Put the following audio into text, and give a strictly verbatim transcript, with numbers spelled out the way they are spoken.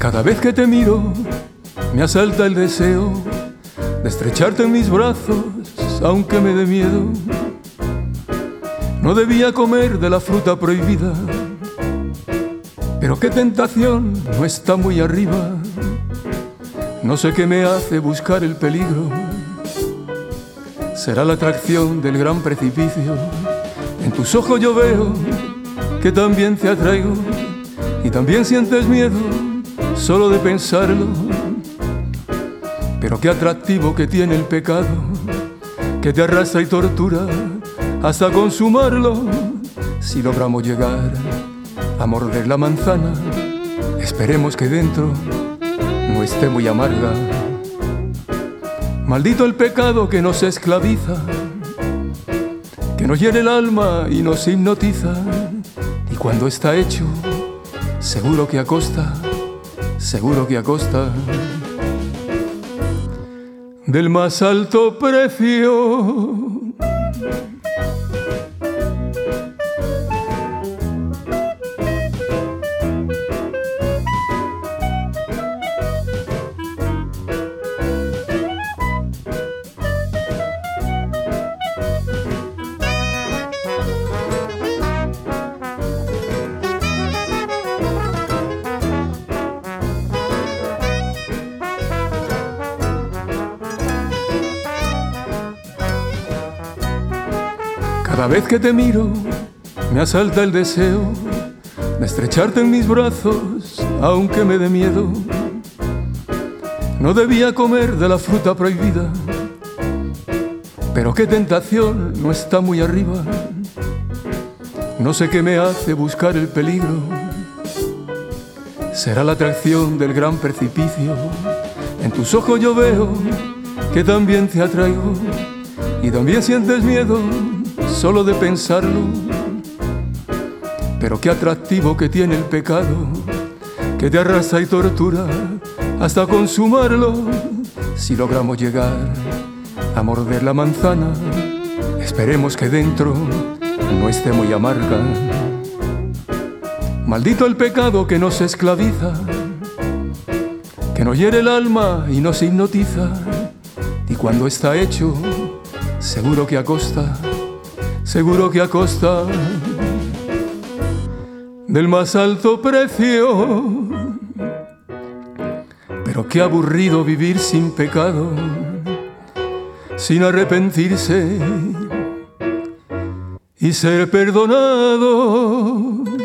Cada vez que te miro, me asalta el deseo de estrecharte en mis brazos, aunque me dé miedo. No debía comer de la fruta prohibida, pero qué tentación, no está muy arriba. No sé qué me hace buscar el peligro. Será la atracción del gran precipicio. En tus ojos yo veo que también te atraigo, y también sientes miedo solo de pensarlo. Pero qué atractivo que tiene el pecado, que te arrastra y tortura hasta consumarlo. Si logramos llegar a morder la manzana, esperemos que dentro no esté muy amarga. Maldito el pecado que nos esclaviza, que nos hiere el alma y nos hipnotiza. Y cuando está hecho, seguro que a costa, seguro que a costa del más alto precio. Cada vez que te miro, me asalta el deseo de estrecharte en mis brazos, aunque me dé miedo. No debía comer de la fruta prohibida, pero qué tentación, no está muy arriba. No sé qué me hace buscar el peligro. Será la atracción del gran precipicio. En tus ojos yo veo que también te atraigo, y también sientes miedo solo de pensarlo. Pero qué atractivo que tiene el pecado, que te arrastra y tortura hasta consumarlo. Si logramos llegar a morder la manzana, esperemos que dentro no esté muy amarga. Maldito el pecado que nos esclaviza, que nos hiere el alma y nos hipnotiza. Y cuando está hecho, seguro que a costa, seguro que a costa del más alto precio. Pero qué aburrido vivir sin pecado, sin arrepentirse y ser perdonado.